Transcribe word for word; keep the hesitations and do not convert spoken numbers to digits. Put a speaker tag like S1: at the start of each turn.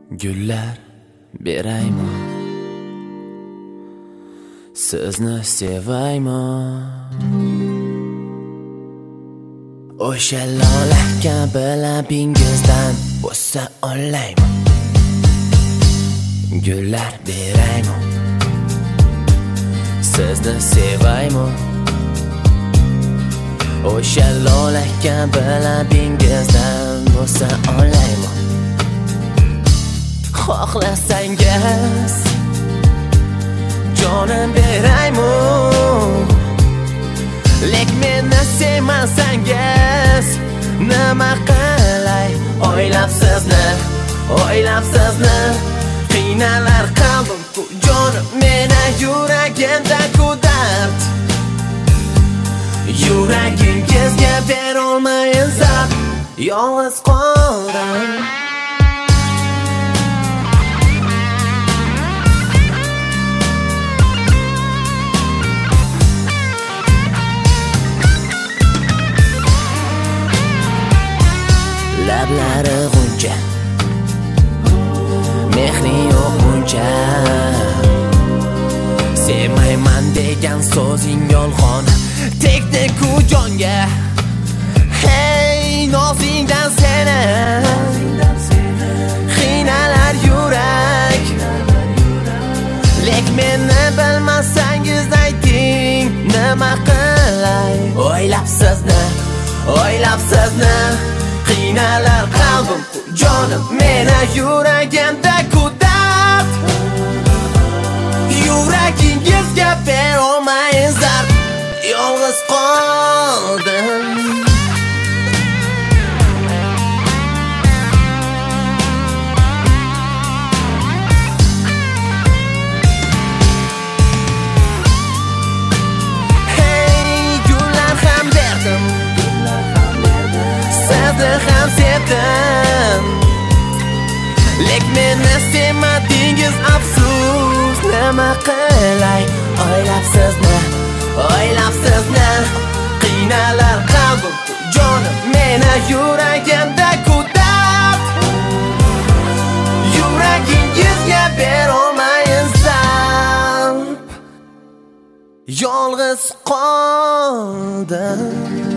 S1: Gullar beraymi, sizni sevaymi? O'sha lola kabi labingizdan bo'sa olaymi? Gullar beraymi, sizni sevaymi? O'sha lola kabi labingizdan bo'sa olaymi? Xohlasangiz jonim beraymi, lek meni sevmasangiz nima qilay? O'ylab sizni, o'ylab sizni qiynalar qalbim ku jonim meni yuragimda ku dard. Yuragingizga berolmayin zab, yolg'iz qoldim. Lablari g'uncha, mehri yo'q buncha. Sevmayman degan so'zing yolg'on, tegdi ku jonga. Hey, nozingdan seni qiynalar yurak, lek meni bilmasangiz ayting nima qilay? O'ylab sizni, o'ylab sizni qiynalar qalbim ku jonim meni yuragimda ku dard. Yuragingizga berolmayin zar, yolg'iz qoldim. Hey, gullar ham berdim, sizni ham sevdim, lek meni sevmadingiz afsus nima qilay? O'ylab sizni, o'ylab sizni qiynalar qalbim jonim meni yuragimda ku dard. Yuragingizga berolmayin zab, yolg'iz qoldim.